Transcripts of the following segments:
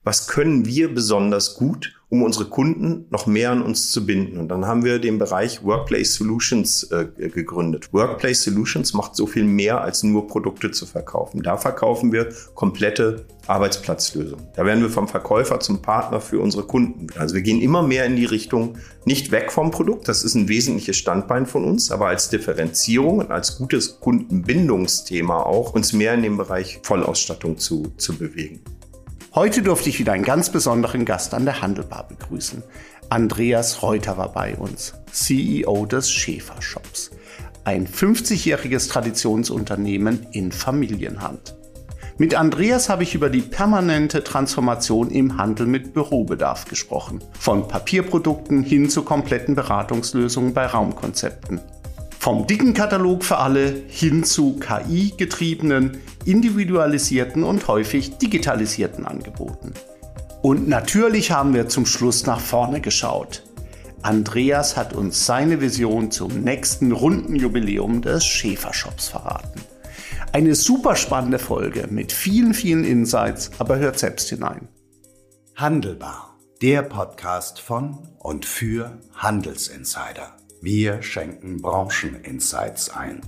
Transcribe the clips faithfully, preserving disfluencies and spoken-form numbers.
was können wir besonders gut, um unsere Kunden noch mehr an uns zu binden. Und dann haben wir den Bereich Workplace Solutions äh, gegründet. Workplace Solutions macht so viel mehr, als nur Produkte zu verkaufen. Da verkaufen wir komplette Arbeitsplatzlösungen. Da werden wir vom Verkäufer zum Partner für unsere Kunden. Also wir gehen immer mehr in die Richtung, nicht weg vom Produkt, das ist ein wesentliches Standbein von uns, aber als Differenzierung und als gutes Kundenbindungsthema auch, uns mehr in dem Bereich Vollausstattung zu, zu bewegen. Heute durfte ich wieder einen ganz besonderen Gast an der Handelbar begrüßen. Andreas Reuter war bei uns, C E O des Schäfer Shops. Ein fünfzigjähriges Traditionsunternehmen in Familienhand. Mit Andreas habe ich über die permanente Transformation im Handel mit Bürobedarf gesprochen. Von Papierprodukten hin zu kompletten Beratungslösungen bei Raumkonzepten. Vom dicken Katalog für alle hin zu K I-getriebenen, individualisierten und häufig digitalisierten Angeboten. Und natürlich haben wir zum Schluss nach vorne geschaut. Andreas hat uns seine Vision zum nächsten runden Jubiläum des Schäfer Shops verraten. Eine super spannende Folge mit vielen, vielen Insights, aber hört selbst hinein. Handelbar, der Podcast von und für Handelsinsider. Wir schenken Brancheninsights ein.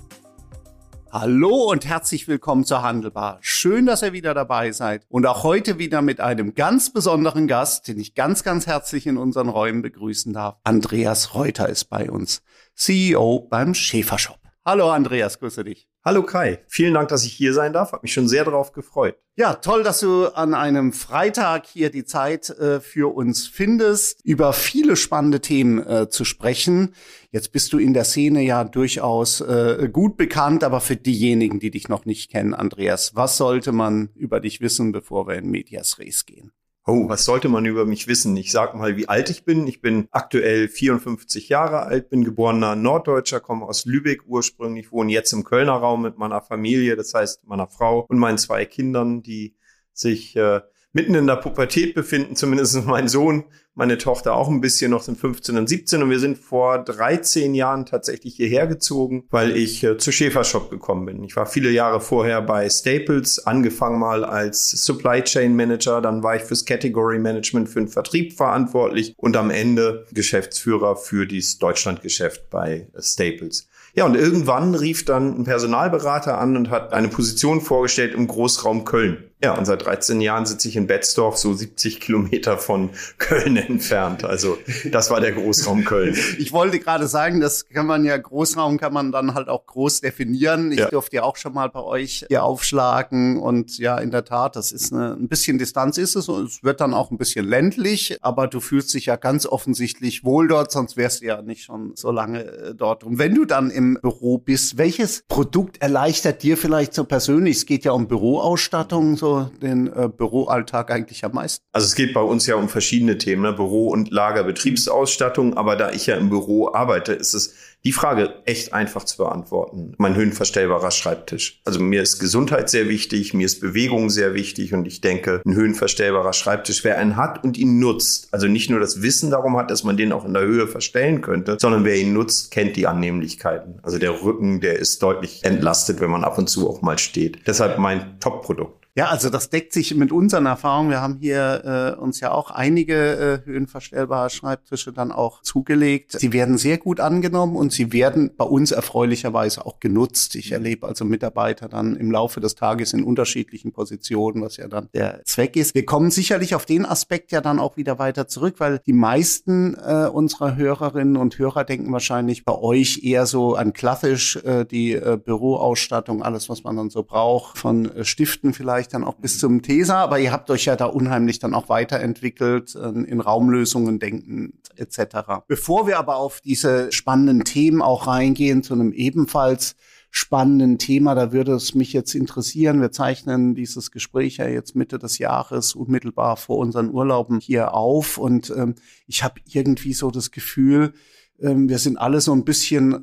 Hallo und herzlich willkommen zur Handelbar. Schön, dass ihr wieder dabei seid und auch heute wieder mit einem ganz besonderen Gast, den ich ganz, ganz herzlich in unseren Räumen begrüßen darf. Andreas Reuter ist bei uns, C E O beim Schäfer Shop. Hallo Andreas, grüße dich. Hallo Kai, vielen Dank, dass ich hier sein darf. Hab mich schon sehr darauf gefreut. Ja, toll, dass du an einem Freitag hier die Zeit äh, für uns findest, über viele spannende Themen äh, zu sprechen. Jetzt bist du in der Szene ja durchaus äh, gut bekannt, aber für diejenigen, die dich noch nicht kennen, Andreas, was sollte man über dich wissen, bevor wir in Medias Res gehen? Oh, was sollte man über mich wissen? Ich sag mal, wie alt ich bin. Ich bin aktuell vierundfünfzig Jahre alt, bin geborener Norddeutscher, komme aus Lübeck ursprünglich, wohne jetzt im Kölner Raum mit meiner Familie, das heißt meiner Frau und meinen zwei Kindern, die sich äh, mitten in der Pubertät befinden, zumindest mein Sohn, meine Tochter auch ein bisschen, noch sind fünfzehn und siebzehn und wir sind vor dreizehn Jahren tatsächlich hierher gezogen, weil ich äh, zu Schäfer Shop gekommen bin. Ich war viele Jahre vorher bei Staples, angefangen mal als Supply Chain Manager, dann war ich fürs Category Management für den Vertrieb verantwortlich und am Ende Geschäftsführer für dieses Deutschlandgeschäft bei äh, Staples. Ja, und irgendwann rief dann ein Personalberater an und hat eine Position vorgestellt im Großraum Köln. Ja, und seit dreizehn Jahren sitze ich in Betzdorf, so siebzig Kilometer von Köln entfernt. Also das war der Großraum Köln. Ich wollte gerade sagen, das kann man ja, Großraum kann man dann halt auch groß definieren. Ich ja. durfte ja auch schon mal bei euch hier aufschlagen und ja, in der Tat, das ist eine, ein bisschen Distanz ist es und es wird dann auch ein bisschen ländlich, aber du fühlst dich ja ganz offensichtlich wohl dort, sonst wärst du ja nicht schon so lange dort. Und wenn du dann im Büro bist, welches Produkt erleichtert dir vielleicht so persönlich? Es geht ja um Büroausstattung, so den äh, Büroalltag eigentlich am meisten? Also es geht bei uns ja um verschiedene Themen, ne? Büro- und Lagerbetriebsausstattung, aber da ich ja im Büro arbeite, ist es die Frage echt einfach zu beantworten. Mein höhenverstellbarer Schreibtisch. Also mir ist Gesundheit sehr wichtig, mir ist Bewegung sehr wichtig und ich denke, ein höhenverstellbarer Schreibtisch, wer einen hat und ihn nutzt, also nicht nur das Wissen darum hat, dass man den auch in der Höhe verstellen könnte, sondern wer ihn nutzt, kennt die Annehmlichkeiten. Also der Rücken, der ist deutlich entlastet, wenn man ab und zu auch mal steht. Deshalb mein Top-Produkt. Ja, also das deckt sich mit unseren Erfahrungen. Wir haben hier äh, uns ja auch einige äh, höhenverstellbare Schreibtische dann auch zugelegt. Sie werden sehr gut angenommen und sie werden bei uns erfreulicherweise auch genutzt. Ich erlebe also Mitarbeiter dann im Laufe des Tages in unterschiedlichen Positionen, was ja dann der Zweck ist. Wir kommen sicherlich auf den Aspekt ja dann auch wieder weiter zurück, weil die meisten äh, unserer Hörerinnen und Hörer denken wahrscheinlich bei euch eher so an klassisch äh, die äh, Büroausstattung, alles, was man dann so braucht, von äh, Stiften vielleicht dann auch bis zum Tesa, aber ihr habt euch ja da unheimlich dann auch weiterentwickelt, in Raumlösungen denkend et cetera. Bevor wir aber auf diese spannenden Themen auch reingehen, zu einem ebenfalls spannenden Thema, da würde es mich jetzt interessieren, wir zeichnen dieses Gespräch ja jetzt Mitte des Jahres unmittelbar vor unseren Urlauben hier auf und ähm, ich habe irgendwie so das Gefühl, wir sind alle so ein bisschen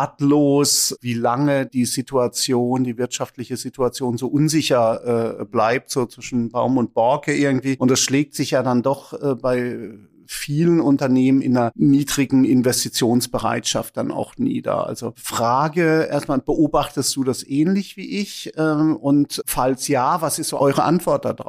ratlos, wie lange die Situation, die wirtschaftliche Situation so unsicher äh, bleibt, so zwischen Baum und Borke irgendwie. Und das schlägt sich ja dann doch äh, bei vielen Unternehmen in einer niedrigen Investitionsbereitschaft dann auch nieder. Also Frage, erstmal, beobachtest du das ähnlich wie ich? Ähm, und falls ja, was ist eure Antwort darauf?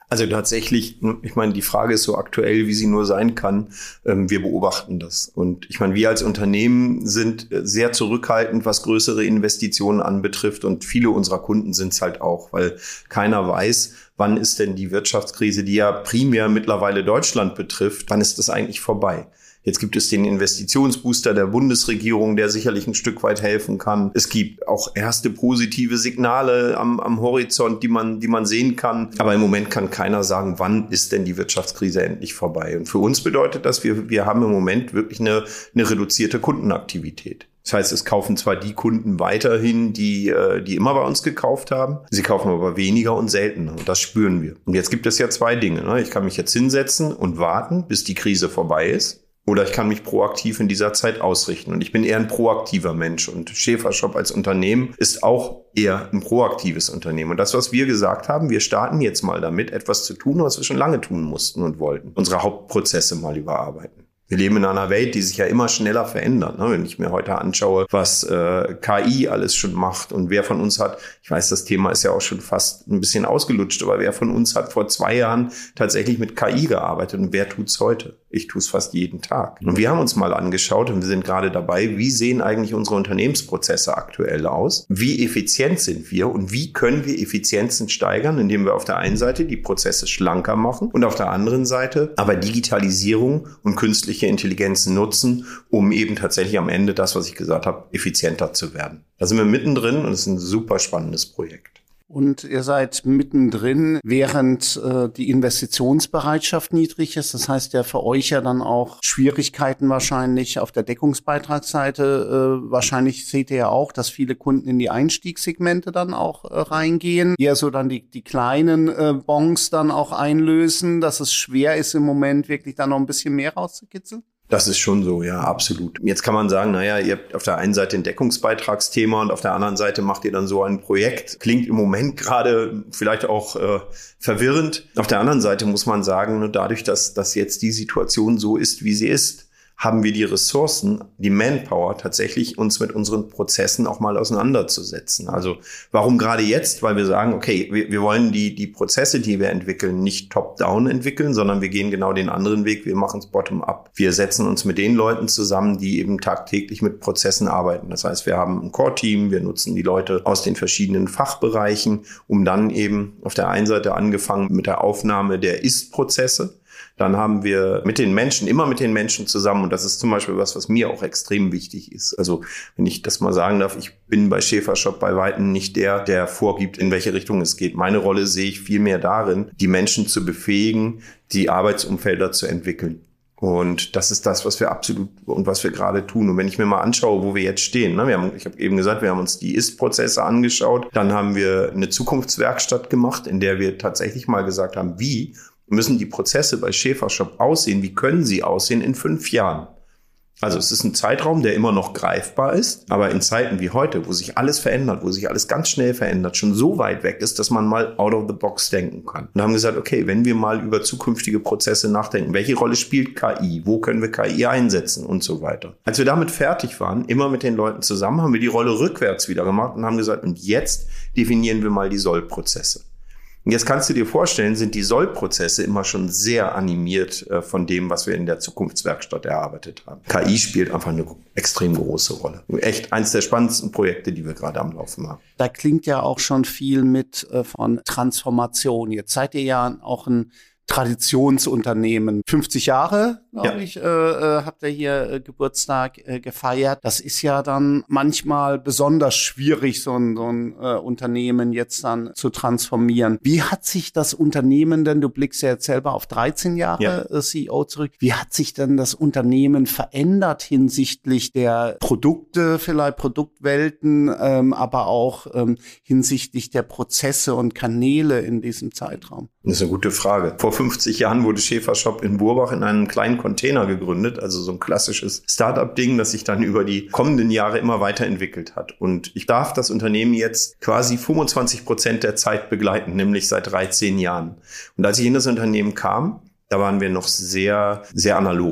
Also tatsächlich, ich meine, die Frage ist so aktuell, wie sie nur sein kann. Wir beobachten das. Und ich meine, wir als Unternehmen sind sehr zurückhaltend, was größere Investitionen anbetrifft. Und viele unserer Kunden sind es halt auch, weil keiner weiß, wann ist denn die Wirtschaftskrise, die ja primär mittlerweile Deutschland betrifft, wann ist das eigentlich vorbei? Jetzt gibt es den Investitionsbooster der Bundesregierung, der sicherlich ein Stück weit helfen kann. Es gibt auch erste positive Signale am, am Horizont, die man, die man sehen kann. Aber im Moment kann keiner sagen, wann ist denn die Wirtschaftskrise endlich vorbei. Und für uns bedeutet das, wir, wir haben im Moment wirklich eine, eine reduzierte Kundenaktivität. Das heißt, es kaufen zwar die Kunden weiterhin, die, die immer bei uns gekauft haben. Sie kaufen aber weniger und seltener. Und das spüren wir. Und jetzt gibt es ja zwei Dinge. Ich kann mich jetzt hinsetzen und warten, bis die Krise vorbei ist. Oder ich kann mich proaktiv in dieser Zeit ausrichten. Und ich bin eher ein proaktiver Mensch. Und Schäfershop als Unternehmen ist auch eher ein proaktives Unternehmen. Und das, was wir gesagt haben, wir starten jetzt mal damit, etwas zu tun, was wir schon lange tun mussten und wollten. Unsere Hauptprozesse mal überarbeiten. Wir leben in einer Welt, die sich ja immer schneller verändert. Ne? Wenn ich mir heute anschaue, was äh, K I alles schon macht und wer von uns hat, ich weiß, das Thema ist ja auch schon fast ein bisschen ausgelutscht, aber wer von uns hat vor zwei Jahren tatsächlich mit K I gearbeitet und wer tut's heute? Ich tue es fast jeden Tag. Und wir haben uns mal angeschaut und wir sind gerade dabei, wie sehen eigentlich unsere Unternehmensprozesse aktuell aus? Wie effizient sind wir und wie können wir Effizienzen steigern, indem wir auf der einen Seite die Prozesse schlanker machen und auf der anderen Seite aber Digitalisierung und künstliche Intelligenz nutzen, um eben tatsächlich am Ende das, was ich gesagt habe, effizienter zu werden. Da sind wir mittendrin und es ist ein super spannendes Projekt. Und ihr seid mittendrin, während äh, die Investitionsbereitschaft niedrig ist. Das heißt ja für euch ja dann auch Schwierigkeiten wahrscheinlich auf der Deckungsbeitragsseite. Äh, wahrscheinlich seht ihr ja auch, dass viele Kunden in die Einstiegssegmente dann auch äh, reingehen. Eher so dann die, die kleinen äh, Bons dann auch einlösen, dass es schwer ist im Moment wirklich dann noch ein bisschen mehr rauszukitzeln. Das ist schon so, ja, absolut. Jetzt kann man sagen, naja, ihr habt auf der einen Seite ein Deckungsbeitragsthema und auf der anderen Seite macht ihr dann so ein Projekt. Klingt im Moment gerade vielleicht auch äh, verwirrend. Auf der anderen Seite muss man sagen, dadurch, dass, dass jetzt die Situation so ist, wie sie ist, haben wir die Ressourcen, die Manpower, tatsächlich uns mit unseren Prozessen auch mal auseinanderzusetzen. Also warum gerade jetzt? Weil wir sagen, okay, wir, wir wollen die, die Prozesse, die wir entwickeln, nicht top-down entwickeln, sondern wir gehen genau den anderen Weg. Wir machen es bottom-up. Wir setzen uns mit den Leuten zusammen, die eben tagtäglich mit Prozessen arbeiten. Das heißt, wir haben ein Core-Team, wir nutzen die Leute aus den verschiedenen Fachbereichen, um dann eben auf der einen Seite angefangen mit der Aufnahme der Ist-Prozesse. Dann haben wir mit den Menschen, immer mit den Menschen zusammen, und das ist zum Beispiel was, was mir auch extrem wichtig ist. Also wenn ich das mal sagen darf, ich bin bei Schäfershop bei Weitem nicht der, der vorgibt, in welche Richtung es geht. Meine Rolle sehe ich vielmehr darin, die Menschen zu befähigen, die Arbeitsumfelder zu entwickeln. Und das ist das, was wir absolut und was wir gerade tun. Und wenn ich mir mal anschaue, wo wir jetzt stehen, ne, wir haben, ich habe eben gesagt, wir haben uns die Ist-Prozesse angeschaut, dann haben wir eine Zukunftswerkstatt gemacht, in der wir tatsächlich mal gesagt haben, wie müssen die Prozesse bei Schäfershop aussehen? Wie können sie aussehen in fünf Jahren? Also es ist ein Zeitraum, der immer noch greifbar ist, aber in Zeiten wie heute, wo sich alles verändert, wo sich alles ganz schnell verändert, schon so weit weg ist, dass man mal out of the box denken kann. Und haben gesagt, okay, wenn wir mal über zukünftige Prozesse nachdenken, welche Rolle spielt K I? Wo können wir K I einsetzen und so weiter? Als wir damit fertig waren, immer mit den Leuten zusammen, haben wir die Rolle rückwärts wieder gemacht und haben gesagt, und jetzt definieren wir mal die Soll-Prozesse. Und jetzt kannst du dir vorstellen, sind die Soll-Prozesse immer schon sehr animiert äh, von dem, was wir in der Zukunftswerkstatt erarbeitet haben. K I spielt einfach eine extrem große Rolle. Echt eins der spannendsten Projekte, die wir gerade am Laufen haben. Da klingt ja auch schon viel mit äh, von Transformation. Jetzt seid ihr ja auch ein Traditionsunternehmen. fünfzig Jahre, glaube ja. ich, äh, äh, habt ihr hier äh, Geburtstag äh, gefeiert. Das ist ja dann manchmal besonders schwierig, so ein, so ein äh, Unternehmen jetzt dann zu transformieren. Wie hat sich das Unternehmen denn, du blickst ja jetzt selber auf dreizehn Jahre ja. äh, C E O zurück, wie hat sich denn das Unternehmen verändert hinsichtlich der Produkte, vielleicht Produktwelten, ähm, aber auch ähm, hinsichtlich der Prozesse und Kanäle in diesem Zeitraum? Das ist eine gute Frage. Vor fünfzig Jahren wurde Schäfershop in Burbach in einem kleinen Container gegründet, also so ein klassisches Start-up-Ding, das sich dann über die kommenden Jahre immer weiterentwickelt hat. Und ich darf das Unternehmen jetzt quasi fünfundzwanzig Prozent der Zeit begleiten, nämlich seit dreizehn Jahren. Und als ich in das Unternehmen kam, da waren wir noch sehr, sehr analog.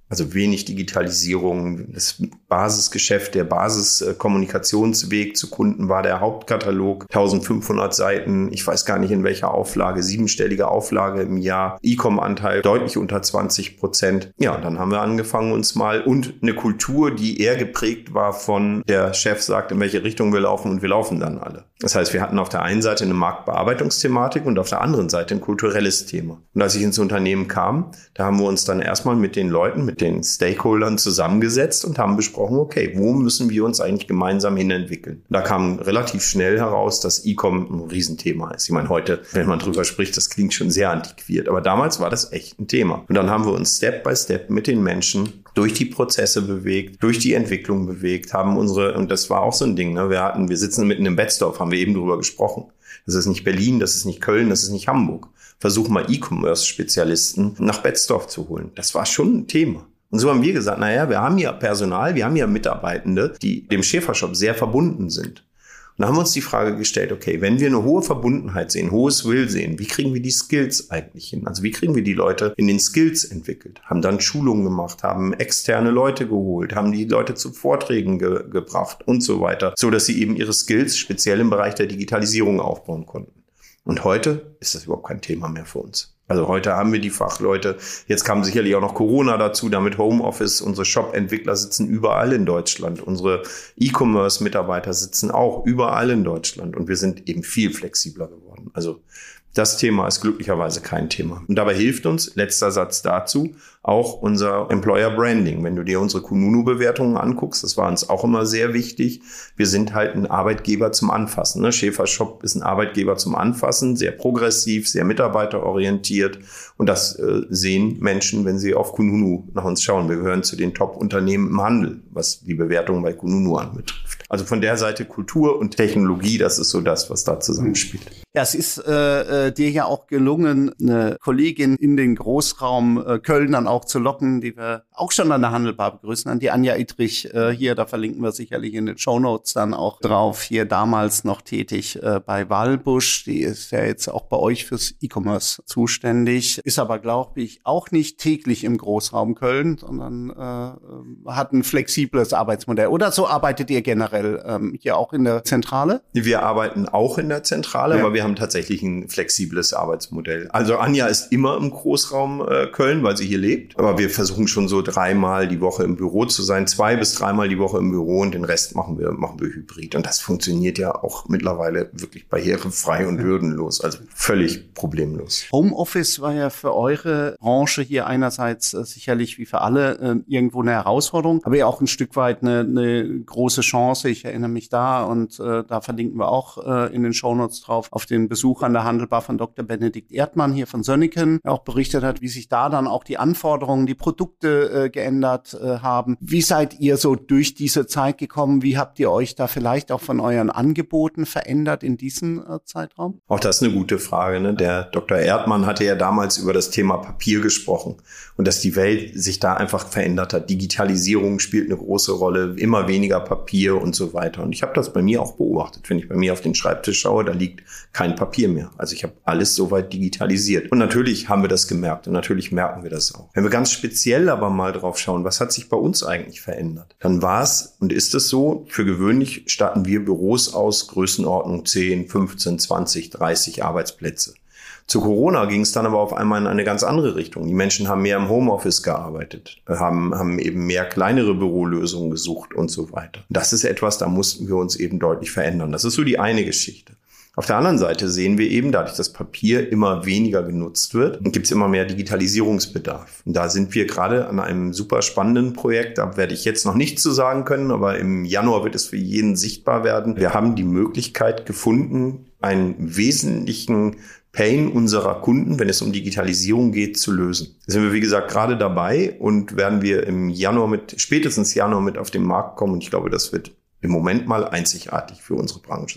Also wenig Digitalisierung. Das Basisgeschäft, der Basiskommunikationsweg zu Kunden war der Hauptkatalog. eintausendfünfhundert Seiten, ich weiß gar nicht in welcher Auflage, siebenstellige Auflage im Jahr. E-Com-Anteil deutlich unter zwanzig Prozent. Ja, dann haben wir angefangen uns mal und eine Kultur, die eher geprägt war von der Chef sagt, in welche Richtung wir laufen und wir laufen dann alle. Das heißt, wir hatten auf der einen Seite eine Marktbearbeitungsthematik und auf der anderen Seite ein kulturelles Thema. Und als ich ins Unternehmen kam, da haben wir uns dann erstmal mit den Leuten, mit den Stakeholdern zusammengesetzt und haben besprochen, okay, wo müssen wir uns eigentlich gemeinsam hin entwickeln? Da kam relativ schnell heraus, dass E-Com ein Riesenthema ist. Ich meine, heute, wenn man drüber spricht, das klingt schon sehr antiquiert, aber damals war das echt ein Thema. Und dann haben wir uns Step by Step mit den Menschen durch die Prozesse bewegt, durch die Entwicklung bewegt, haben unsere, und das war auch so ein Ding, ne, wir hatten, wir sitzen mitten im Betzdorf, haben wir eben drüber gesprochen. Das ist nicht Berlin, das ist nicht Köln, das ist nicht Hamburg. Versuch mal E-Commerce-Spezialisten nach Betzdorf zu holen. Das war schon ein Thema. Und so haben wir gesagt, naja, wir haben ja Personal, wir haben ja Mitarbeitende, die dem Schäfershop sehr verbunden sind. Und da haben wir uns die Frage gestellt, okay, wenn wir eine hohe Verbundenheit sehen, hohes Will sehen, wie kriegen wir die Skills eigentlich hin? Also wie kriegen wir die Leute in den Skills entwickelt? Haben dann Schulungen gemacht, haben externe Leute geholt, haben die Leute zu Vorträgen ge- gebracht und so weiter, so dass sie eben ihre Skills speziell im Bereich der Digitalisierung aufbauen konnten. Und heute ist das überhaupt kein Thema mehr für uns. Also heute haben wir die Fachleute. Jetzt kam sicherlich auch noch Corona dazu, damit Homeoffice. Unsere Shop-Entwickler sitzen überall in Deutschland. Unsere E-Commerce-Mitarbeiter sitzen auch überall in Deutschland. Und wir sind eben viel flexibler geworden. Also das Thema ist glücklicherweise kein Thema. Und dabei hilft uns, letzter Satz dazu, auch unser Employer Branding. Wenn du dir unsere Kununu-Bewertungen anguckst, das war uns auch immer sehr wichtig. Wir sind halt ein Arbeitgeber zum Anfassen. Ne? Schäfershop ist ein Arbeitgeber zum Anfassen, sehr progressiv, sehr mitarbeiterorientiert. Und das äh, sehen Menschen, wenn sie auf Kununu nach uns schauen. Wir gehören zu den Top-Unternehmen im Handel, was die Bewertung bei Kununu anbetrifft. Also von der Seite Kultur und Technologie, das ist so das, was da zusammenspielt. Ja, es ist äh, dir ja auch gelungen, eine Kollegin in den Großraum äh, Köln dann auch zu locken, die wir auch schon an der Handelbar begrüßen, an die Anja Ittrich äh, hier, da verlinken wir sicherlich in den Shownotes dann auch drauf, hier damals noch tätig äh, bei Walbusch, die ist ja jetzt auch bei euch fürs E-Commerce zuständig, ist aber, glaube ich, auch nicht täglich im Großraum Köln, sondern äh, hat ein flexibles Arbeitsmodell. Oder so arbeitet ihr generell ähm, hier auch in der Zentrale? Wir arbeiten auch in der Zentrale, ja. Aber wir haben tatsächlich ein flexibles Arbeitsmodell. Also Anja ist immer im Großraum äh, Köln, weil sie hier lebt. Aber wir versuchen schon so dreimal die Woche im Büro zu sein, zwei bis dreimal die Woche im Büro und den Rest machen wir, machen wir hybrid. Und das funktioniert ja auch mittlerweile wirklich barrierefrei und hürdenlos, also völlig problemlos. Homeoffice war ja für eure Branche hier einerseits äh, sicherlich wie für alle äh, irgendwo eine Herausforderung, aber ja auch ein Stück weit eine, eine große Chance. Ich erinnere mich da und äh, da verlinken wir auch äh, in den Shownotes drauf auf den Besuch an der Handelbar von Doktor Benedikt Erdmann hier von Sönneken, der auch berichtet hat, wie sich da dann auch die Anforderungen, die Produkte äh, geändert äh, haben. Wie seid ihr so durch diese Zeit gekommen? Wie habt ihr euch da vielleicht auch von euren Angeboten verändert in diesem äh, Zeitraum? Auch das ist eine gute Frage. Ne? Der Doktor Erdmann hatte ja damals über das Thema Papier gesprochen und dass die Welt sich da einfach verändert hat. Digitalisierung spielt eine große Rolle, immer weniger Papier und so weiter. Und ich habe das bei mir auch beobachtet. Wenn ich bei mir auf den Schreibtisch schaue, da liegt kein Papier mehr. Also ich habe alles soweit digitalisiert. Und natürlich haben wir das gemerkt und natürlich merken wir das auch. Wenn wir ganz speziell aber mal drauf schauen, was hat sich bei uns eigentlich verändert, dann war es und ist es so, für gewöhnlich statten wir Büros aus, Größenordnung zehn, fünfzehn, zwanzig, dreißig Arbeitsplätze. Zu Corona ging es dann aber auf einmal in eine ganz andere Richtung. Die Menschen haben mehr im Homeoffice gearbeitet, haben, haben eben mehr kleinere Bürolösungen gesucht und so weiter. Das ist etwas, da mussten wir uns eben deutlich verändern. Das ist so die eine Geschichte. Auf der anderen Seite sehen wir eben, dadurch, dass Papier immer weniger genutzt wird, gibt es immer mehr Digitalisierungsbedarf. Und da sind wir gerade an einem super spannenden Projekt. Da werde ich jetzt noch nichts zu sagen können, aber im Januar wird es für jeden sichtbar werden. Wir haben die Möglichkeit gefunden, einen wesentlichen Pain unserer Kunden, wenn es um Digitalisierung geht, zu lösen. Da sind wir, wie gesagt, gerade dabei und werden wir im Januar mit, spätestens Januar mit auf den Markt kommen. Und ich glaube, das wird im Moment mal einzigartig für unsere Branche sein.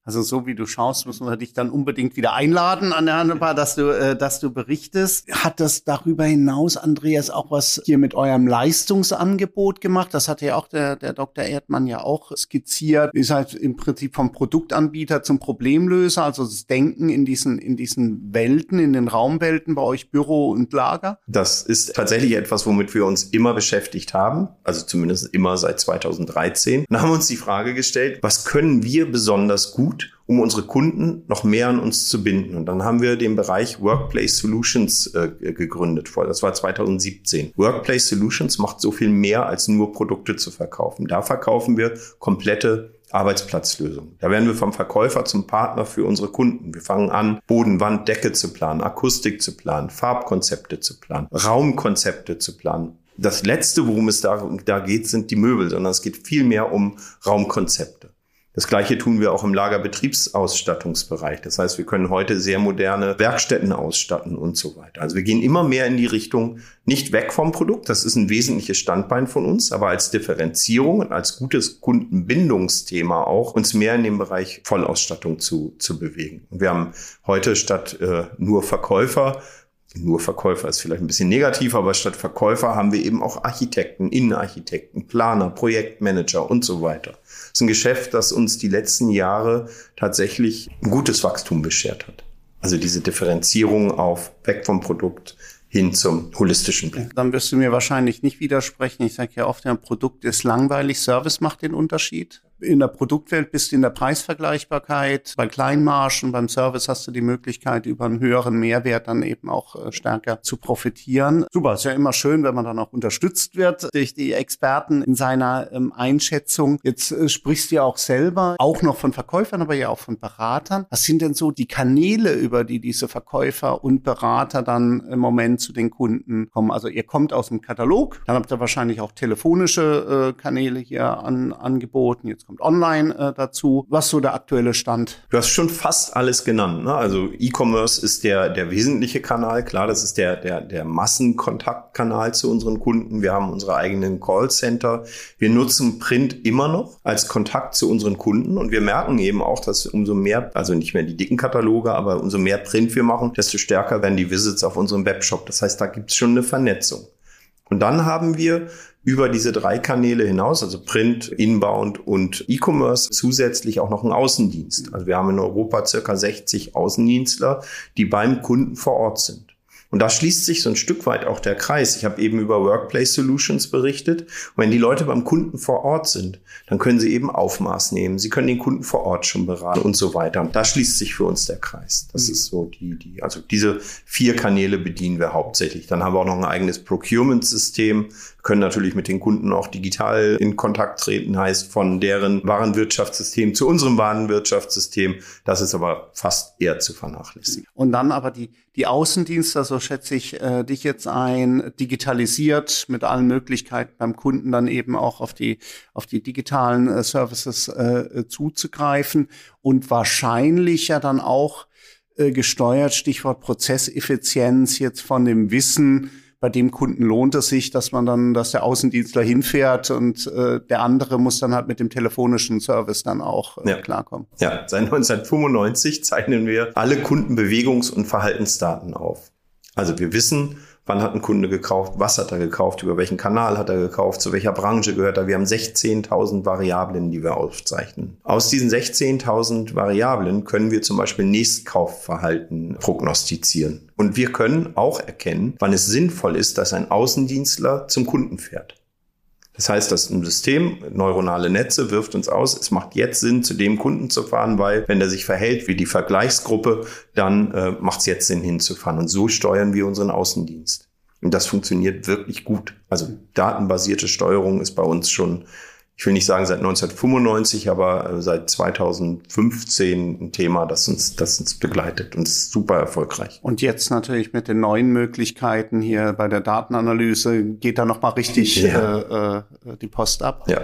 Also so wie du schaust, müssen wir dich dann unbedingt wieder einladen an der Handelbar, dass du, äh, dass du berichtest. Hat das darüber hinaus, Andreas, auch was hier mit eurem Leistungsangebot gemacht? Das hatte ja auch der, der Doktor Erdmann ja auch skizziert. Ihr seid im Prinzip vom Produktanbieter zum Problemlöser, also das Denken in diesen, in diesen Welten, in den Raumwelten bei euch Büro und Lager? Das ist tatsächlich etwas, womit wir uns immer beschäftigt haben, also zumindest immer seit zweitausenddreizehn. Und haben uns die Frage gestellt, was können wir besonders gut, um unsere Kunden noch mehr an uns zu binden. Und dann haben wir den Bereich Workplace Solutions äh, gegründet. Das war zweitausendsiebzehn. Workplace Solutions macht so viel mehr, als nur Produkte zu verkaufen. Da verkaufen wir komplette Arbeitsplatzlösungen. Da werden wir vom Verkäufer zum Partner für unsere Kunden. Wir fangen an, Boden, Wand, Decke zu planen, Akustik zu planen, Farbkonzepte zu planen, Raumkonzepte zu planen. Das Letzte, worum es da, da geht, sind die Möbel, sondern es geht viel mehr um Raumkonzepte. Das Gleiche tun wir auch im Lagerbetriebsausstattungsbereich. Das heißt, wir können heute sehr moderne Werkstätten ausstatten und so weiter. Also wir gehen immer mehr in die Richtung, nicht weg vom Produkt. Das ist ein wesentliches Standbein von uns, aber als Differenzierung und als gutes Kundenbindungsthema auch, uns mehr in dem Bereich Vollausstattung zu, zu bewegen. Und wir haben heute statt äh, nur Verkäufer, Nur Verkäufer ist vielleicht ein bisschen negativ, aber statt Verkäufer haben wir eben auch Architekten, Innenarchitekten, Planer, Projektmanager und so weiter. Das ist ein Geschäft, das uns die letzten Jahre tatsächlich ein gutes Wachstum beschert hat. Also diese Differenzierung auf weg vom Produkt hin zum holistischen Blick. Dann wirst du mir wahrscheinlich nicht widersprechen. Ich sage ja oft, ein Produkt ist langweilig, Service macht den Unterschied. In der Produktwelt bist du in der Preisvergleichbarkeit. Bei Kleinmargen, beim Service hast du die Möglichkeit, über einen höheren Mehrwert dann eben auch äh, stärker zu profitieren. Super, ist ja immer schön, wenn man dann auch unterstützt wird durch die Experten in seiner ähm, Einschätzung. Jetzt äh, sprichst du ja auch selber, auch noch von Verkäufern, aber ja auch von Beratern. Was sind denn so die Kanäle, über die diese Verkäufer und Berater dann im Moment zu den Kunden kommen? Also ihr kommt aus dem Katalog, dann habt ihr wahrscheinlich auch telefonische äh, Kanäle hier an, angeboten. Jetzt kommt online äh, dazu. Was ist so der aktuelle Stand? Du hast schon fast alles genannt, ne? Also E-Commerce ist der der wesentliche Kanal. Klar, das ist der der der Massenkontaktkanal zu unseren Kunden. Wir haben unsere eigenen Callcenter. Wir nutzen Print immer noch als Kontakt zu unseren Kunden und wir merken eben auch, dass umso mehr, also nicht mehr die dicken Kataloge, aber umso mehr Print wir machen, desto stärker werden die Visits auf unserem Webshop. Das heißt, da gibt es schon eine Vernetzung. Und dann haben wir über diese drei Kanäle hinaus, also Print, Inbound und E-Commerce, zusätzlich auch noch einen Außendienst. Also wir haben in Europa circa sechzig Außendienstler, die beim Kunden vor Ort sind. Und da schließt sich so ein Stück weit auch der Kreis. Ich habe eben über Workplace Solutions berichtet. Und wenn die Leute beim Kunden vor Ort sind, dann können sie eben Aufmaß nehmen. Sie können den Kunden vor Ort schon beraten und so weiter. Und da schließt sich für uns der Kreis. Das mhm. ist so die, die, also diese vier Kanäle bedienen wir hauptsächlich. Dann haben wir auch noch ein eigenes Procurement-System. Wir können natürlich mit den Kunden auch digital in Kontakt treten, heißt von deren Warenwirtschaftssystem zu unserem Warenwirtschaftssystem. Das ist aber fast eher zu vernachlässigen. Und dann aber die Die Außendienste, so schätze ich äh, dich jetzt ein, digitalisiert mit allen Möglichkeiten beim Kunden dann eben auch auf die auf die digitalen äh, Services äh, zuzugreifen und wahrscheinlich ja dann auch äh, gesteuert, Stichwort Prozesseffizienz jetzt von dem Wissen, bei dem Kunden lohnt es sich, dass man dann, dass der Außendienstler hinfährt und äh, der andere muss dann halt mit dem telefonischen Service dann auch äh, ja. klarkommen. Ja, seit neunzehnhundertfünfundneunzig zeichnen wir alle Kundenbewegungs- und Verhaltensdaten auf. Also wir wissen, wann hat ein Kunde gekauft, was hat er gekauft, über welchen Kanal hat er gekauft, zu welcher Branche gehört er. Wir haben sechzehntausend Variablen, die wir aufzeichnen. Aus diesen sechzehntausend Variablen können wir zum Beispiel Nächstkaufverhalten prognostizieren. Und wir können auch erkennen, wann es sinnvoll ist, dass ein Außendienstler zum Kunden fährt. Das heißt, das ein System, neuronale Netze, wirft uns aus, es macht jetzt Sinn, zu dem Kunden zu fahren, weil wenn der sich verhält wie die Vergleichsgruppe, dann äh, macht es jetzt Sinn, hinzufahren. Und so steuern wir unseren Außendienst. Und das funktioniert wirklich gut. Also datenbasierte Steuerung ist bei uns schon, ich will nicht sagen seit neunzehnhundertfünfundneunzig, aber seit zweitausendfünfzehn ein Thema, das uns, das uns begleitet und ist super erfolgreich. Und jetzt natürlich mit den neuen Möglichkeiten hier bei der Datenanalyse geht da nochmal richtig ja. äh, äh, die Post ab. Ja.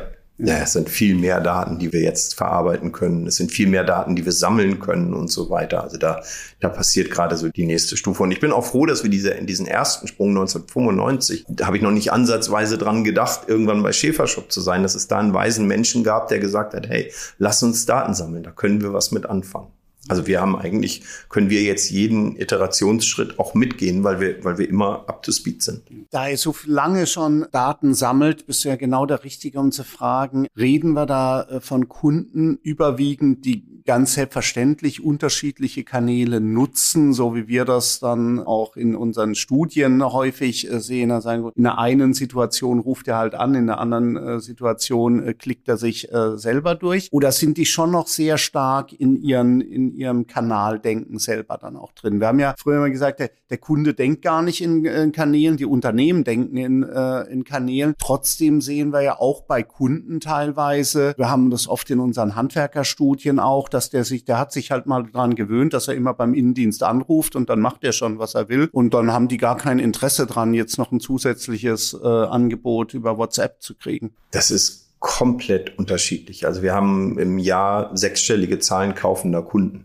Ja, es sind viel mehr Daten, die wir jetzt verarbeiten können. Es sind viel mehr Daten, die wir sammeln können und so weiter. Also da, da passiert gerade so die nächste Stufe. Und ich bin auch froh, dass wir diese, in diesen ersten Sprung neunzehnhundertfünfundneunzig, da habe ich noch nicht ansatzweise dran gedacht, irgendwann bei Schäfershop zu sein, dass es da einen weisen Menschen gab, der gesagt hat, hey, lass uns Daten sammeln, da können wir was mit anfangen. Also wir haben eigentlich, können wir jetzt jeden Iterationsschritt auch mitgehen, weil wir, weil wir immer up to speed sind. Da ihr so lange schon Daten sammelt, bist du ja genau der Richtige, um zu fragen, reden wir da von Kunden überwiegend, die ganz selbstverständlich unterschiedliche Kanäle nutzen, so wie wir das dann auch in unseren Studien häufig sehen. Also in der einen Situation ruft er halt an, in der anderen Situation klickt er sich selber durch. Oder sind die schon noch sehr stark in ihren, in ihrem Kanaldenken selber dann auch drin? Wir haben ja früher immer gesagt, der, der Kunde denkt gar nicht in, in Kanälen, die Unternehmen denken in, äh, in Kanälen. Trotzdem sehen wir ja auch bei Kunden teilweise, wir haben das oft in unseren Handwerkerstudien auch, dass der sich, der hat sich halt mal daran gewöhnt, dass er immer beim Innendienst anruft und dann macht er schon, was er will. Und dann haben die gar kein Interesse dran, jetzt noch ein zusätzliches äh, Angebot über WhatsApp zu kriegen. Das ist komplett unterschiedlich. Also wir haben im Jahr sechsstellige Zahlen kaufender Kunden.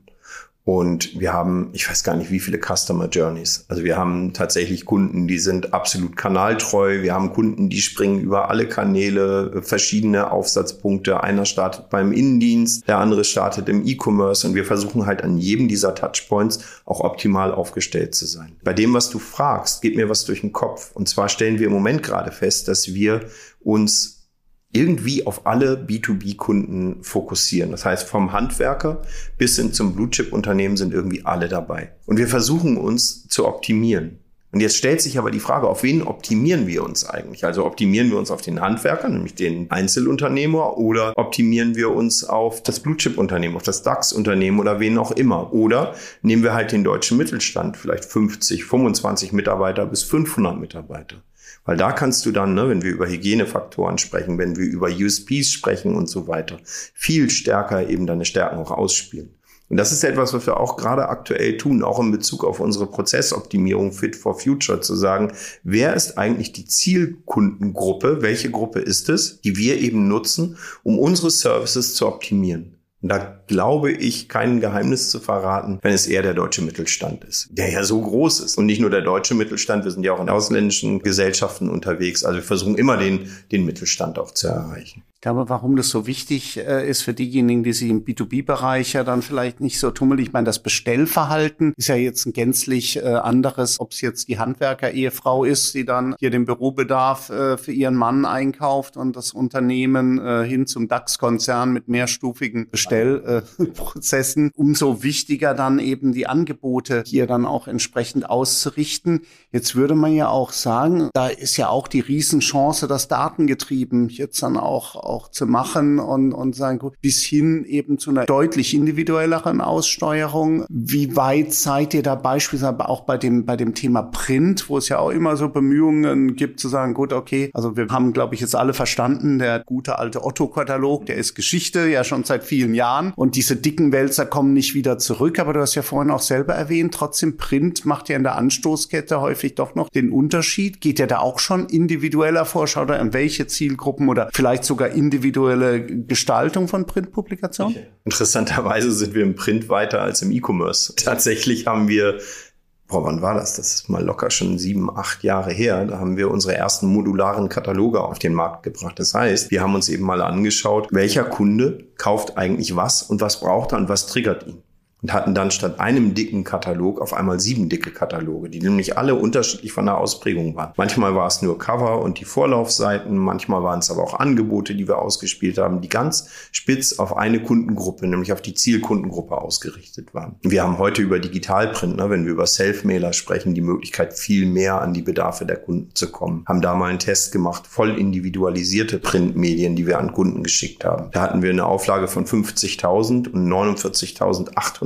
Und wir haben, ich weiß gar nicht, wie viele Customer Journeys. Also wir haben tatsächlich Kunden, die sind absolut kanaltreu. Wir haben Kunden, die springen über alle Kanäle, verschiedene Aufsatzpunkte. Einer startet beim Innendienst, der andere startet im E-Commerce. Und wir versuchen halt an jedem dieser Touchpoints auch optimal aufgestellt zu sein. Bei dem, was du fragst, geht mir was durch den Kopf. Und zwar stellen wir im Moment gerade fest, dass wir uns irgendwie auf alle B zwei B-Kunden fokussieren. Das heißt, vom Handwerker bis hin zum Blue-Chip-Unternehmen sind irgendwie alle dabei. Und wir versuchen uns zu optimieren. Und jetzt stellt sich aber die Frage, auf wen optimieren wir uns eigentlich? Also optimieren wir uns auf den Handwerker, nämlich den Einzelunternehmer, oder optimieren wir uns auf das Blue-Chip-Unternehmen, auf das DAX-Unternehmen oder wen auch immer? Oder nehmen wir halt den deutschen Mittelstand, vielleicht fünfzig, fünfundzwanzig Mitarbeiter bis fünfhundert Mitarbeiter? Weil da kannst du dann, ne, wenn wir über Hygienefaktoren sprechen, wenn wir über U S Ps sprechen und so weiter, viel stärker eben deine Stärken auch ausspielen. Und das ist etwas, was wir auch gerade aktuell tun, auch in Bezug auf unsere Prozessoptimierung Fit for Future, zu sagen, wer ist eigentlich die Zielkundengruppe, welche Gruppe ist es, die wir eben nutzen, um unsere Services zu optimieren. Und da glaube ich, kein Geheimnis zu verraten, wenn es eher der deutsche Mittelstand ist, der ja so groß ist. Und nicht nur der deutsche Mittelstand, wir sind ja auch in ausländischen Gesellschaften unterwegs. Also wir versuchen immer den, den Mittelstand auch zu erreichen. Ich glaube, warum das so wichtig äh, ist für diejenigen, die sich im B zwei B-Bereich ja dann vielleicht nicht so tummeln. Ich meine, das Bestellverhalten ist ja jetzt ein gänzlich äh, anderes, ob es jetzt die Handwerker-Ehefrau ist, die dann hier den Bürobedarf äh, für ihren Mann einkauft und das Unternehmen äh, hin zum DAX-Konzern mit mehrstufigen Bestellprozessen. Äh, Umso wichtiger dann eben die Angebote hier dann auch entsprechend auszurichten. Jetzt würde man ja auch sagen, da ist ja auch die Riesenchance, das datengetrieben jetzt dann auch auch zu machen und, und sagen, gut, bis hin eben zu einer deutlich individuelleren Aussteuerung. Wie weit seid ihr da beispielsweise auch bei dem, bei dem Thema Print, wo es ja auch immer so Bemühungen gibt, zu sagen, gut, okay, also wir haben, glaube ich, jetzt alle verstanden, der gute alte Otto-Katalog, der ist Geschichte, ja schon seit vielen Jahren, und diese dicken Wälzer kommen nicht wieder zurück, aber du hast ja vorhin auch selber erwähnt, trotzdem Print macht ja in der Anstoßkette häufig doch noch den Unterschied. Geht ja da auch schon individueller vor, schaut er an welche Zielgruppen oder vielleicht sogar individuelle Gestaltung von Printpublikationen? Okay. Interessanterweise sind wir im Print weiter als im E-Commerce. Tatsächlich haben wir, boah, wann war das? Das ist mal locker schon sieben, acht Jahre her. Da haben wir unsere ersten modularen Kataloge auf den Markt gebracht. Das heißt, wir haben uns eben mal angeschaut, welcher Kunde kauft eigentlich was und was braucht er und was triggert ihn. Und hatten dann statt einem dicken Katalog auf einmal sieben dicke Kataloge, die nämlich alle unterschiedlich von der Ausprägung waren. Manchmal war es nur Cover und die Vorlaufseiten, manchmal waren es aber auch Angebote, die wir ausgespielt haben, die ganz spitz auf eine Kundengruppe, nämlich auf die Zielkundengruppe ausgerichtet waren. Wir haben heute über Digitalprint, ne, wenn wir über Self-Mailer sprechen, die Möglichkeit, viel mehr an die Bedarfe der Kunden zu kommen. Haben da mal einen Test gemacht, voll individualisierte Printmedien, die wir an Kunden geschickt haben. Da hatten wir eine Auflage von fünfzigtausend und neunundvierzigtausendachthundert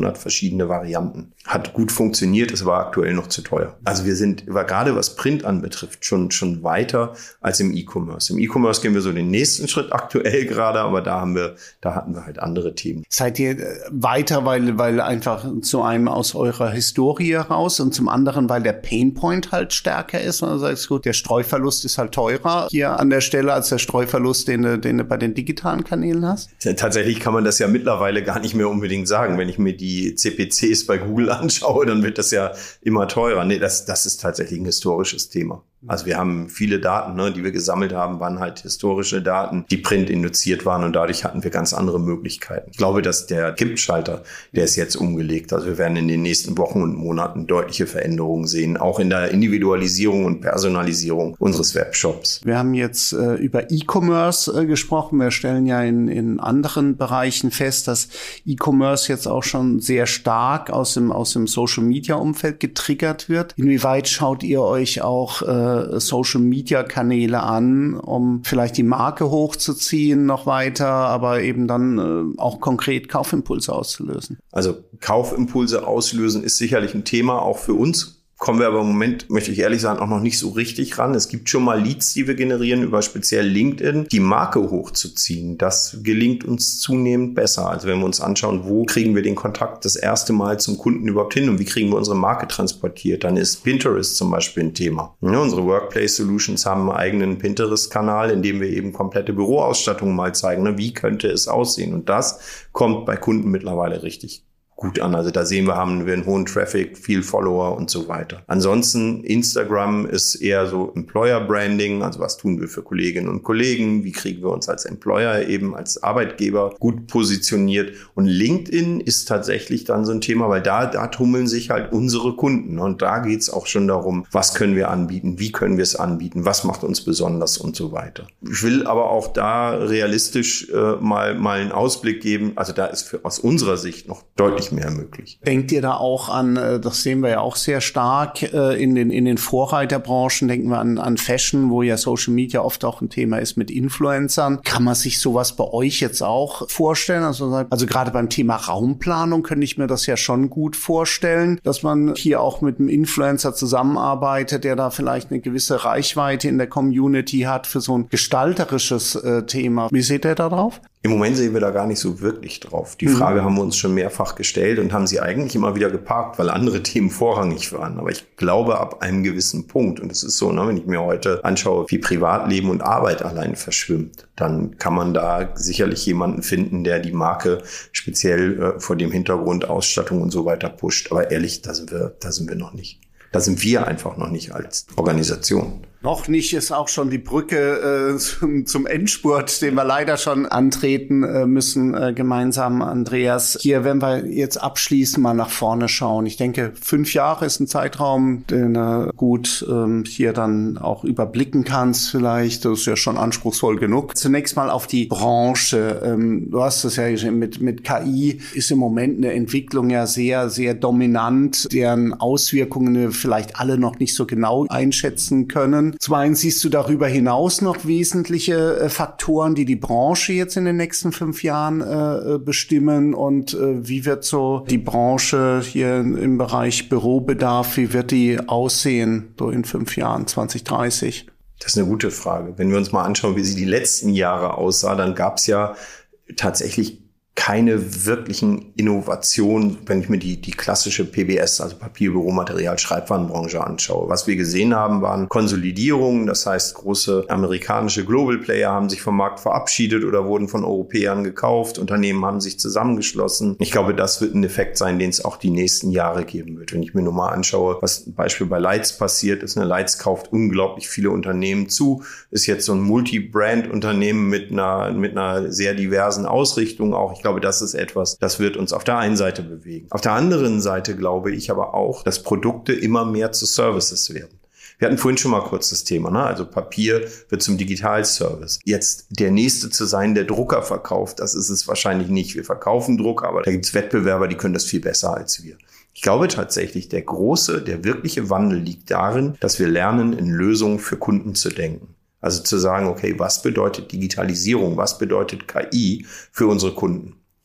achthundert verschiedene Varianten. Hat gut funktioniert, es war aktuell noch zu teuer. Also wir sind gerade was Print anbetrifft schon schon weiter als im E-Commerce. Im E-Commerce gehen wir so den nächsten Schritt aktuell gerade, aber da haben wir, da hatten wir halt andere Themen. Seid ihr weiter, weil weil einfach zu einem aus eurer Historie heraus und zum anderen, weil der Painpoint halt stärker ist? Und du sagst, gut, der Streuverlust ist halt teurer hier an der Stelle als der Streuverlust, den du, den du bei den digitalen Kanälen hast? Tatsächlich kann man das ja mittlerweile gar nicht mehr unbedingt sagen. Wenn ich mir die C P Cs bei Google anschaue, dann wird das ja immer teurer. Nee, das, das ist tatsächlich ein historisches Thema. Also wir haben viele Daten, ne, die wir gesammelt haben, waren halt historische Daten, die Print induziert waren und dadurch hatten wir ganz andere Möglichkeiten. Ich glaube, dass der Kippschalter, der ist jetzt umgelegt. Also wir werden in den nächsten Wochen und Monaten deutliche Veränderungen sehen, auch in der Individualisierung und Personalisierung unseres Webshops. Wir haben jetzt äh, über E-Commerce äh, gesprochen. Wir stellen ja in, in anderen Bereichen fest, dass E-Commerce jetzt auch schon sehr stark aus dem, aus dem Social-Media-Umfeld getriggert wird. Inwieweit schaut ihr euch auch äh, Social-Media-Kanäle an, um vielleicht die Marke hochzuziehen noch weiter, aber eben dann äh, auch konkret Kaufimpulse auszulösen? Also Kaufimpulse auslösen ist sicherlich ein Thema, auch für uns. Kommen wir aber im Moment, möchte ich ehrlich sagen, auch noch nicht so richtig ran. Es gibt schon mal Leads, die wir generieren über speziell LinkedIn. Die Marke hochzuziehen, das gelingt uns zunehmend besser. Also wenn wir uns anschauen, wo kriegen wir den Kontakt das erste Mal zum Kunden überhaupt hin und wie kriegen wir unsere Marke transportiert, dann ist Pinterest zum Beispiel ein Thema. Ja, unsere Workplace Solutions haben einen eigenen Pinterest-Kanal, in dem wir eben komplette Büroausstattung mal zeigen. Ne? Wie könnte es aussehen? Und das kommt bei Kunden mittlerweile richtig gut an. Also da sehen wir, haben wir einen hohen Traffic, viel Follower und so weiter. Ansonsten Instagram ist eher so Employer Branding, also was tun wir für Kolleginnen und Kollegen, wie kriegen wir uns als Employer eben als Arbeitgeber gut positioniert. Und LinkedIn ist tatsächlich dann so ein Thema, weil da, da tummeln sich halt unsere Kunden und da geht's auch schon darum, was können wir anbieten, wie können wir es anbieten, was macht uns besonders und so weiter. Ich will aber auch da realistisch äh, mal, mal einen Ausblick geben, also da ist für, aus unserer Sicht noch deutlich mehr möglich. Denkt ihr da auch an, das sehen wir ja auch sehr stark in den in den Vorreiterbranchen, denken wir an an Fashion, wo ja Social Media oft auch ein Thema ist mit Influencern. Kann man sich sowas bei euch jetzt auch vorstellen? Also, also gerade beim Thema Raumplanung könnte ich mir das ja schon gut vorstellen, dass man hier auch mit einem Influencer zusammenarbeitet, der da vielleicht eine gewisse Reichweite in der Community hat für so ein gestalterisches äh, Thema. Wie seht ihr da drauf? Im Moment sehen wir da gar nicht so wirklich drauf. Die Frage mhm. haben wir uns schon mehrfach gestellt und haben sie eigentlich immer wieder geparkt, weil andere Themen vorrangig waren. Aber ich glaube, ab einem gewissen Punkt, und es ist so, ne, wenn ich mir heute anschaue, wie Privatleben und Arbeit allein verschwimmt, dann kann man da sicherlich jemanden finden, der die Marke speziell äh, vor dem Hintergrund Ausstattung und so weiter pusht. Aber ehrlich, da sind wir, da sind wir noch nicht. Da sind wir einfach noch nicht als Organisation. Noch nicht ist auch schon die Brücke äh, zum, zum Endspurt, den wir leider schon antreten äh, müssen, äh, gemeinsam, Andreas. Hier, wenn wir jetzt abschließen, mal nach vorne schauen. Ich denke, fünf Jahre ist ein Zeitraum, den du äh, gut ähm, hier dann auch überblicken kannst vielleicht. Das ist ja schon anspruchsvoll genug. Zunächst mal auf die Branche. Ähm, du hast es ja gesehen, mit, mit K I ist im Moment eine Entwicklung ja sehr, sehr dominant, deren Auswirkungen wir vielleicht alle noch nicht so genau einschätzen können. Zum einen siehst du darüber hinaus noch wesentliche äh, Faktoren, die die Branche jetzt in den nächsten fünf Jahren äh, bestimmen und äh, wie wird so die Branche hier im Bereich Bürobedarf, wie wird die aussehen so in fünf Jahren, zwanzig dreißig? Das ist eine gute Frage. Wenn wir uns mal anschauen, wie sie die letzten Jahre aussah, dann gab es ja tatsächlich keine wirklichen Innovationen, wenn ich mir die die klassische P B S, also Papier, Büromaterial, Schreibwarenbranche anschaue. Was wir gesehen haben, waren Konsolidierungen. Das heißt, große amerikanische Global Player haben sich vom Markt verabschiedet oder wurden von Europäern gekauft. Unternehmen haben sich zusammengeschlossen. Ich glaube, das wird ein Effekt sein, den es auch die nächsten Jahre geben wird. Wenn ich mir nur mal anschaue, was zum Beispiel bei Leitz passiert ist, eine Leitz kauft unglaublich viele Unternehmen zu, ist jetzt so ein Multi-Brand-Unternehmen mit einer mit einer sehr diversen Ausrichtung auch. Ich glaube, das ist etwas, das wird uns auf der einen Seite bewegen. Auf der anderen Seite glaube ich aber auch, dass Produkte immer mehr zu Services werden. Wir hatten vorhin schon mal kurz das Thema, ne? Also Papier wird zum Digitalservice. Jetzt der Nächste zu sein, der Drucker verkauft, das ist es wahrscheinlich nicht. Wir verkaufen Drucker, aber da gibt es Wettbewerber, die können das viel besser als wir. Ich glaube tatsächlich, der große, der wirkliche Wandel liegt darin, dass wir lernen, in Lösungen für Kunden zu denken. Also zu sagen, okay, was bedeutet Digitalisierung, was bedeutet K I für unsere Kunden?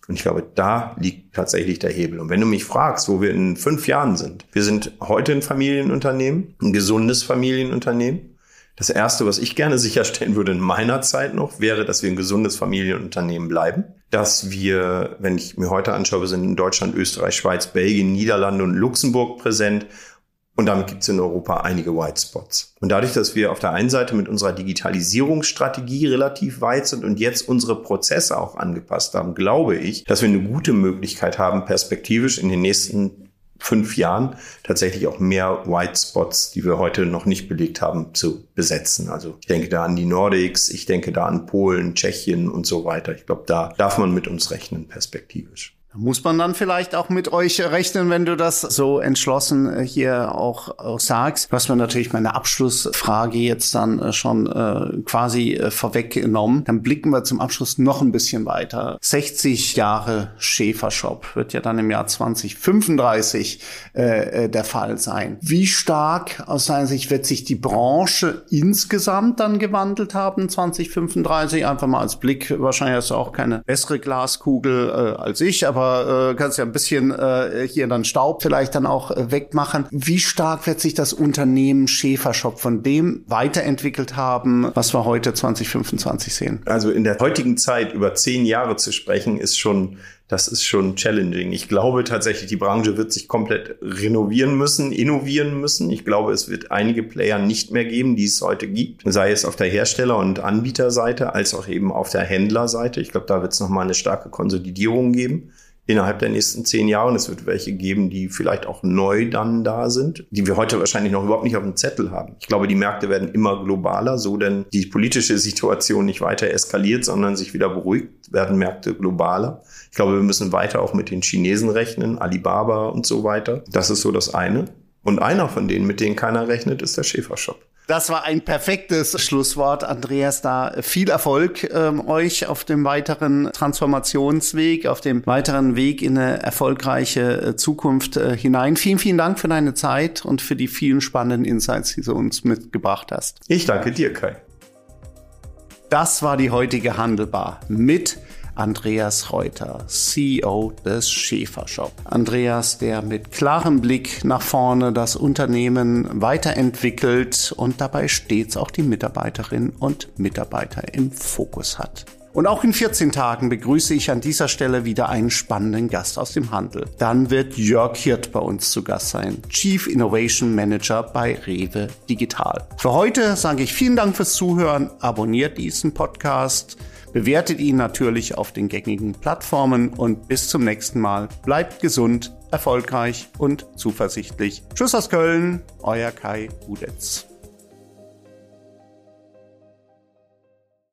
Und ich glaube, da liegt tatsächlich der Hebel. Und wenn du mich fragst, wo wir in fünf Jahren sind, wir sind heute ein Familienunternehmen, ein gesundes Familienunternehmen. Das Erste, was ich gerne sicherstellen würde in meiner Zeit noch, wäre, dass wir ein gesundes Familienunternehmen bleiben. Dass wir, wenn ich mir heute anschaue, wir sind in Deutschland, Österreich, Schweiz, Belgien, Niederlande und Luxemburg präsent. Und damit gibt es in Europa einige White Spots. Und dadurch, dass wir auf der einen Seite mit unserer Digitalisierungsstrategie relativ weit sind und jetzt unsere Prozesse auch angepasst haben, glaube ich, dass wir eine gute Möglichkeit haben, perspektivisch in den nächsten fünf Jahren tatsächlich auch mehr White Spots, die wir heute noch nicht belegt haben, zu besetzen. Also ich denke da an die Nordics, ich denke da an Polen, Tschechien und so weiter. Ich glaube, da darf man mit uns rechnen, perspektivisch. Muss man dann vielleicht auch mit euch rechnen, wenn du das so entschlossen hier auch, auch sagst. Du hast mir natürlich meine Abschlussfrage jetzt dann schon äh, quasi äh, vorweggenommen. Dann blicken wir zum Abschluss noch ein bisschen weiter. sechzig Jahre Schäfershop wird ja dann im Jahr zwanzig fünfunddreißig äh, der Fall sein. Wie stark aus deiner Sicht wird sich die Branche insgesamt dann gewandelt haben zwanzig fünfunddreißig? Einfach mal als Blick. Wahrscheinlich hast du auch keine bessere Glaskugel äh, als ich, aber äh, kannst ja ein bisschen äh, hier dann Staub vielleicht dann auch äh, wegmachen. Wie stark wird sich das Unternehmen Schäfershop von dem weiterentwickelt haben, was wir heute zwanzig fünfundzwanzig sehen? Also in der heutigen Zeit über zehn Jahre zu sprechen, ist schon, das ist schon challenging. Ich glaube tatsächlich, die Branche wird sich komplett renovieren müssen, innovieren müssen. Ich glaube, es wird einige Player nicht mehr geben, die es heute gibt. Sei es auf der Hersteller- und Anbieterseite, als auch eben auf der Händlerseite. Ich glaube, da wird es nochmal eine starke Konsolidierung geben innerhalb der nächsten zehn Jahre. Und es wird welche geben, die vielleicht auch neu dann da sind, die wir heute wahrscheinlich noch überhaupt nicht auf dem Zettel haben. Ich glaube, die Märkte werden immer globaler, so denn die politische Situation nicht weiter eskaliert, sondern sich wieder beruhigt, werden Märkte globaler. Ich glaube, wir müssen weiter auch mit den Chinesen rechnen, Alibaba und so weiter. Das ist so das eine. Und einer von denen, mit denen keiner rechnet, ist der Schäfershop. Das war ein perfektes Schlusswort, Andreas. Da viel Erfolg ähm, euch auf dem weiteren Transformationsweg, auf dem weiteren Weg in eine erfolgreiche äh, Zukunft äh, hinein. Vielen, vielen Dank für deine Zeit und für die vielen spannenden Insights, die du uns mitgebracht hast. Ich danke dir, Kai. Das war die heutige Handelbar mit Andreas Reuter, C E O des Schäfershop. Andreas, der mit klarem Blick nach vorne das Unternehmen weiterentwickelt und dabei stets auch die Mitarbeiterinnen und Mitarbeiter im Fokus hat. Und auch in vierzehn Tagen begrüße ich an dieser Stelle wieder einen spannenden Gast aus dem Handel. Dann wird Jörg Hirt bei uns zu Gast sein, Chief Innovation Manager bei Rewe Digital. Für heute sage ich vielen Dank fürs Zuhören, abonniert diesen Podcast, bewertet ihn natürlich auf den gängigen Plattformen und bis zum nächsten Mal. Bleibt gesund, erfolgreich und zuversichtlich. Tschüss aus Köln, euer Kai Udetz.